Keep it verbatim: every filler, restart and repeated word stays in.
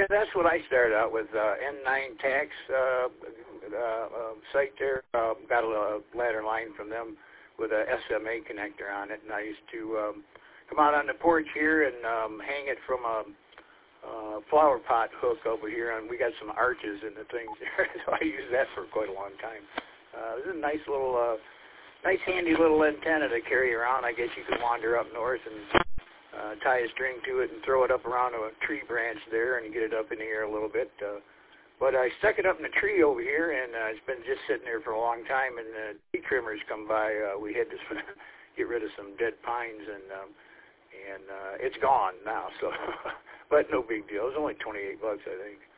yeah, that's what I started out with. Uh, N nine Tax uh, uh, uh, site there. Uh, got a, a ladder line from them with a S M A connector on it, and I used to um, come out on the porch here and um, hang it from a uh, flower pot hook over here, and we got some arches in the things there, so I used that for quite a long time. Uh, it was a nice little, uh, nice handy little antenna to carry around. I guess you could wander up north and uh, tie a string to it and throw it up around a tree branch there and get it up in the air a little bit. Uh, but I stuck it up in a tree over here, and uh, it's been just sitting there for a long time, and the tree trimmers come by. Uh, we had to get rid of some dead pines, and um, and uh, it's gone now, so... But no big deal. It was only twenty-eight bucks, I think.